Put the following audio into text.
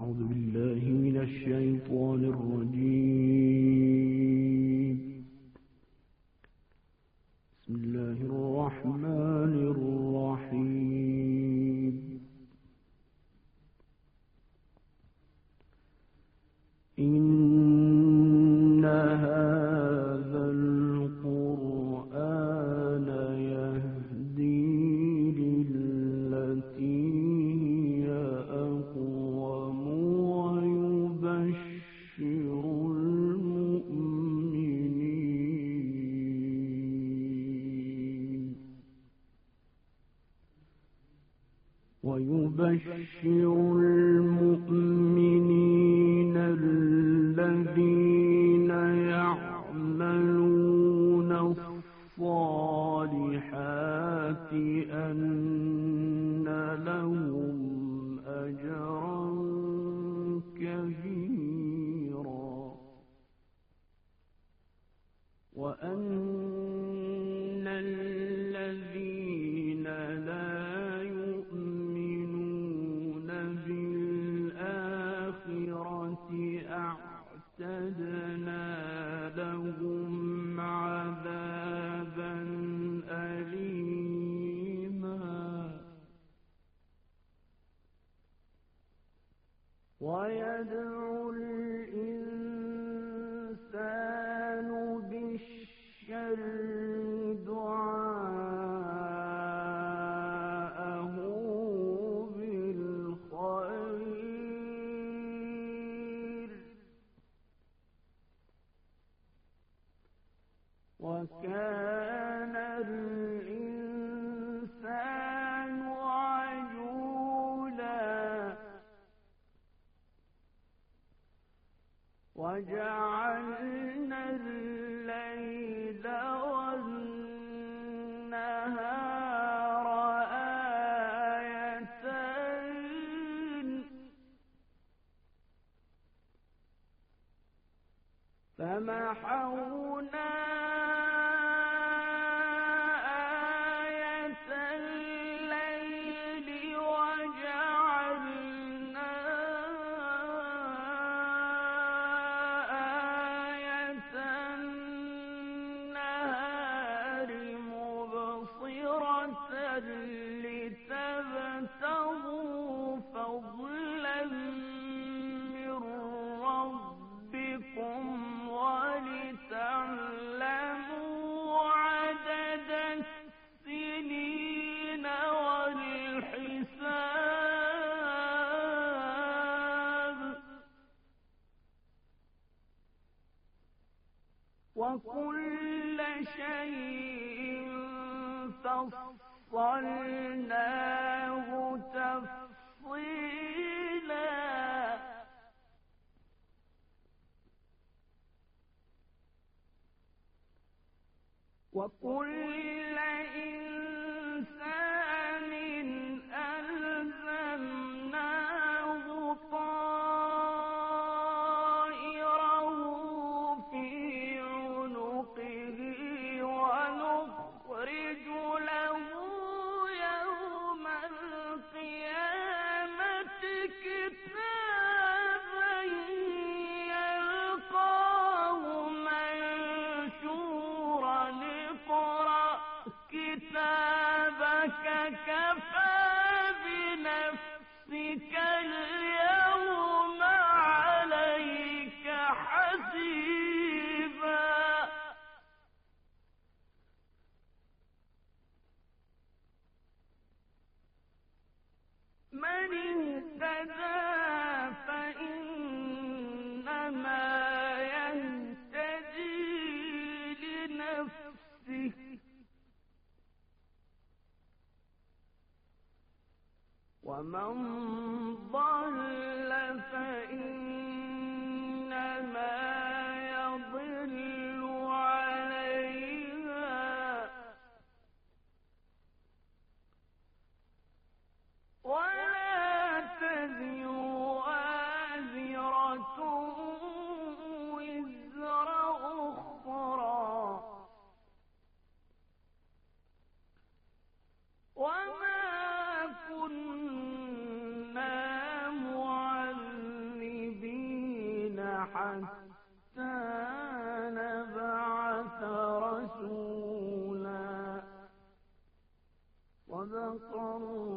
أعوذ بالله من الشيطان الرجيم. بسم الله الرحمن الرحيم. إن هذا القرآن يهدي للتي هي أقوم ويبشر المؤمنين الذين يعملون الصالحات أن لهم أجرا كبيرا، وأن الذين لا يؤمنون بالآخرة أعتدنا لهم عذابا أليما. ويدعو الإنسان بالشر دعاءه بالخير، وكان الإنسان عجولا. وجعلنا الليل والنهار آيتين، فمحونا آية الليل وجعلنا آية النهار مبصرة لتبتغوا فضلا من ربكم ولتعلموا عدد السنين والحساب، وكل شيء فصلناه تفصيلا. وكل إنسان ألزمناه طائره في عنقه، ونخرج له يوم القيامة كتابا يلقاه منشورا، اقرأ كتابك كفى بنفسك اليوم عليك حسيبا. من اهتدى فإنما يهتدي لنفسه، ومن ضل فإنما يضل عليها، ولا تزر وازرة وزر أخرى، وما كنا حتى نبعث رسولا. صدق الله